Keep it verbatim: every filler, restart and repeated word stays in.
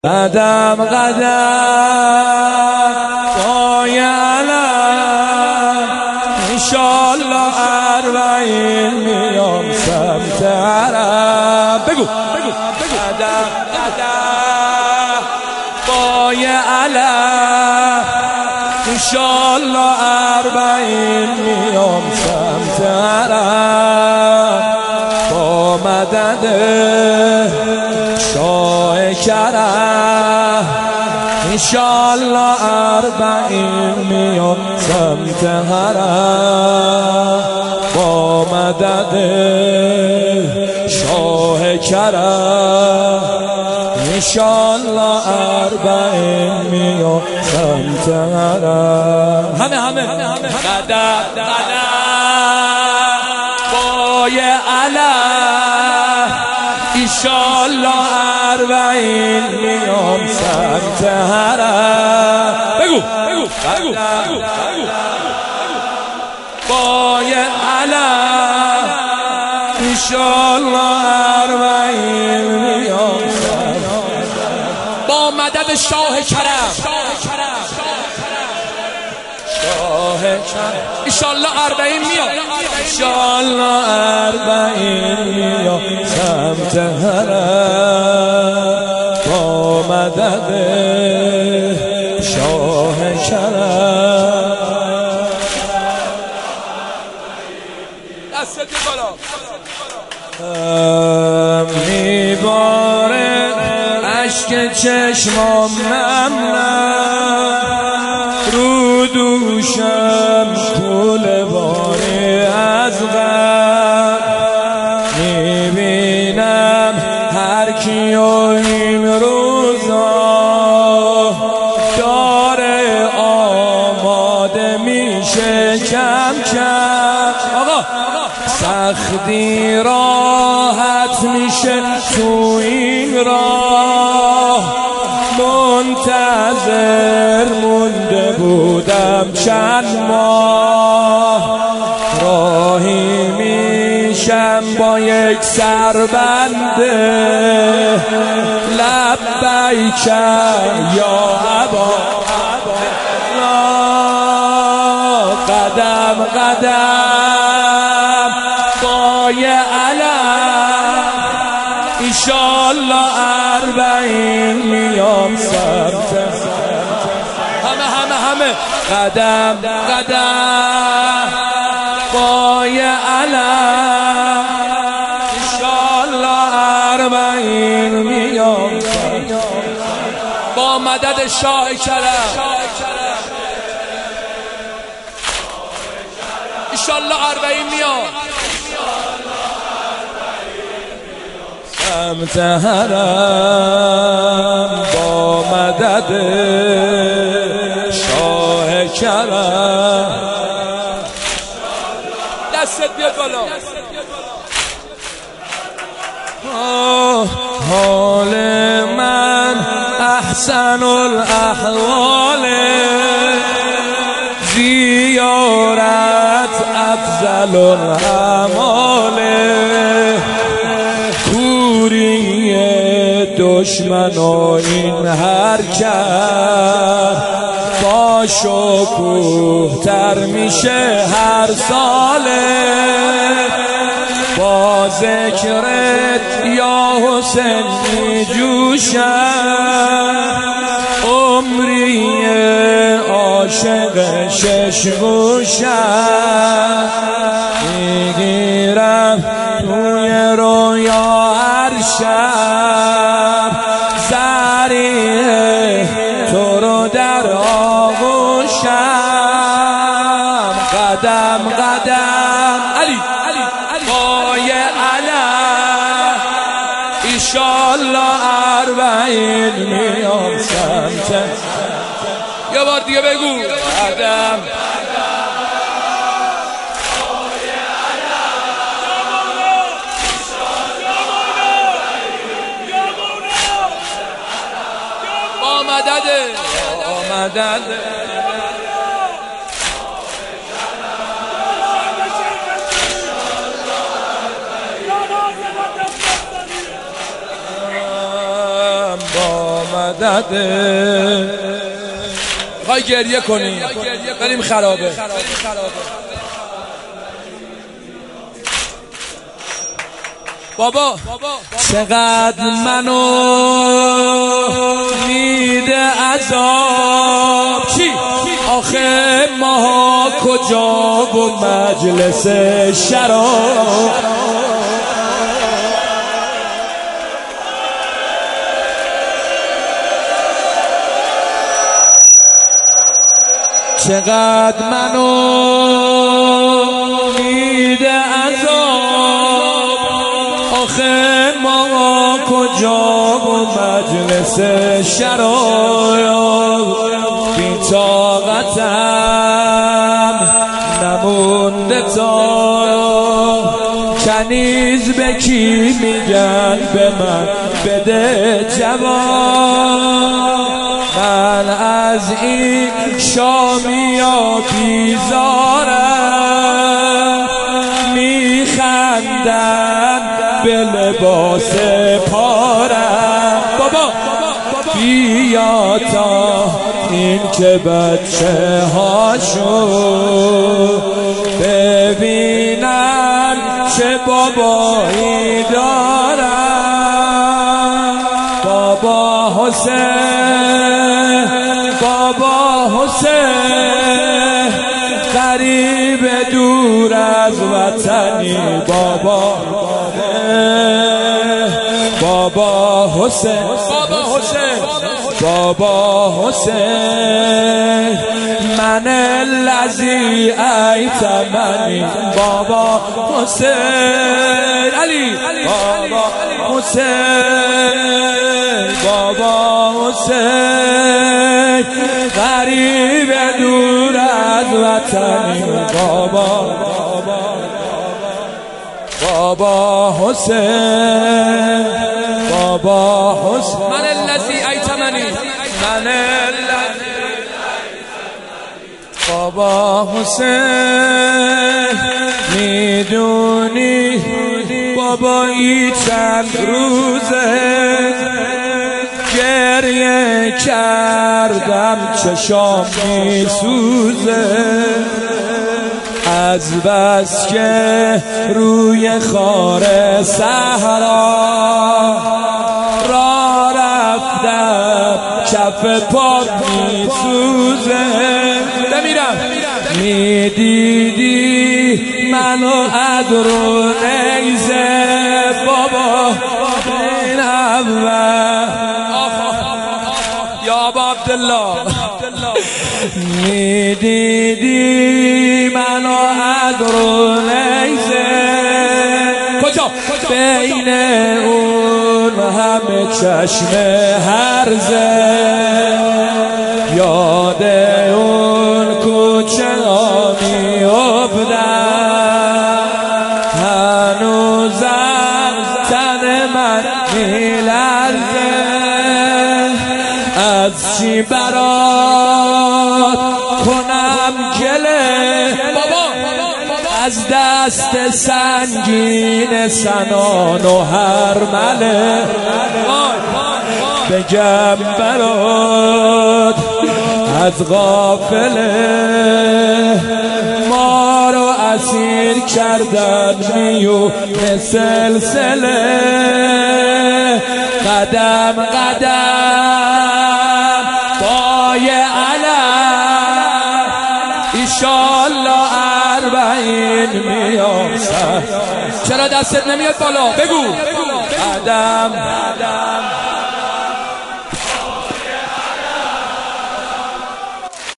قدم قدم پای علم انشالله اربعین میام سمت حرم. بگو بگو قدم قدم پای علم انشالله اربعین میام سمت حرم با مدد شاه کرم انشالله اربعین میام سمت حرم با مدد شاه کرم انشالله اربعین میام سمت حرم. همه همه قدم قدم پای علم انشالله اربعین میام سمت حرم. بگو بگو بگو پای علم انشالله اربعین میام سمت با مدد شاه کرم شاه کرم انشالله اربعین میام انشالله اربعین میام سمت حرم با مدد شاه کرم. دست بالا میباره عشق چشمام نم نم رو دوشم پول باری از غم میبینم هر کیو این روزا داره آماده میشه کم کم. آقا سختی راحت میشه تو این راه منتظر مونده بودم چند ماه راهی میشم با یک سربنده لبیک یا ابا قدم قدم پای علم انشالله اربعین میام سمت همه همه همه قدم قدم پای علم انشالله اربعین میام با مدد شاه کرم انشالله اربعین میام سمت حرم با مدد شاه کرم. دستت بیاد بالا. حال من احسن الاحوال زیارت افضل الاعمال کوری دشمن و این حرکت با شکوه تر میشه هر ساله با ذکرت یا حسین می جوشم عمری عاشق شش گوشم میگیرم توی رویا هر شب سریع تو رو در آغوشم قدم قدم علی پای علم انشالله اربعین میام سمت. یه بار دیگه بگو قدم با مدد با مدد با مدده. میخوای گریه کنی بریم خرابه. بابا چقدر منو میده عذاب، چی؟ آخه ماها کجا و مجلس شراب. چقدر منو میده عذاب، آخه ما کجا و مجلس شراب. بی طاقتم نمونده تا کنیز به کی میگن به من بده جواب. من از این شامیا بیزارم، میخندن به لباس پارم. بابا بیا تا این که بچه هاشو ببینن چه بابایی دارن. بابا حسین، بابا حسین، غریب دور از وطنی. بابا بابا حسین، بابا حسین، بابا حسین، من الذی ایتمنی. بابا حسین، علی بابا حسین، بابا حسین، غریب دور از وطنی. بابا بابا حسین، بابا حسین، من الذی ایتمنی، من الذی بابا حسین. میدونی بابا ای چند روزه گریه کردم چشام میسوزه، از بس که روی خار صحرا را رفتم کف پا میسوزه. بمیرم میدیدی منو از رو نیزه. بابا این اول یا ابا عبدالله میدیدی منو از رو نیزه. کجا؟ بین اون همه چشم هرزه، یاد اون کوچه ها میافتم، هنوزم تن من میلرزه. از چی برات کنم گله، بابا از دست سنگین سنان و هرمله. بگم برات از غافله ما رو اسیر کردن میونه سلسله. قدم قدم پای علم ایشالله اربعین میام. چرا دستت نمیاد بالا؟ بگو قدم قدم